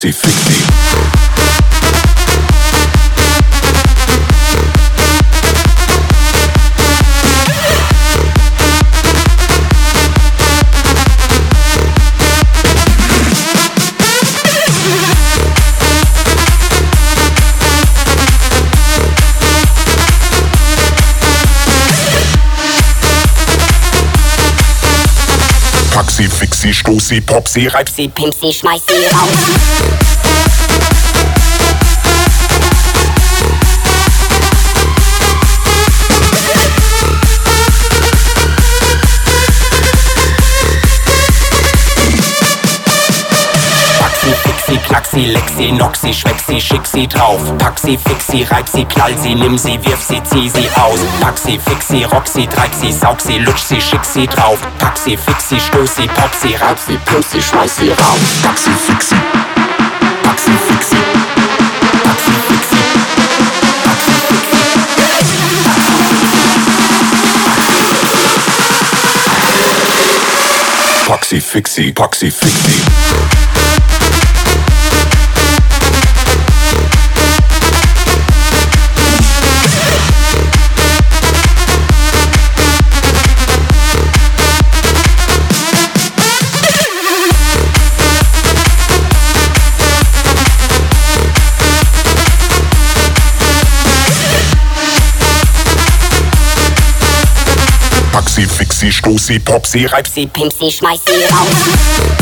Sie Fixi. Pack sie, fix sie, stoß sie, pop sie, reib sie, pimp sie, schmeiß sie raus. Knack sie, leck sie, knock sie, schweck sie, schick sie drauf. Pack sie, fix sie, reib sie, knall sie, nimm sie, wirf sie, zieh sie aus. Pack sie, fix sie, rock sie, treib sie, saug sie, lutsch sie, schick sie drauf. Pack sie, fix sie, stoß sie, pop sie, reib sie, pimp sie, schmeiß sie raus. Pack sie, fix sie. Pack sie, fix sie. Pack sie, fix sie. Pack sie, fix sie. Pack sie, fix sie, pack sie, fix sie. Pack sie, fix sie, stoß sie, pop sie, reib sie, pimp sie, schmeiß sie raus.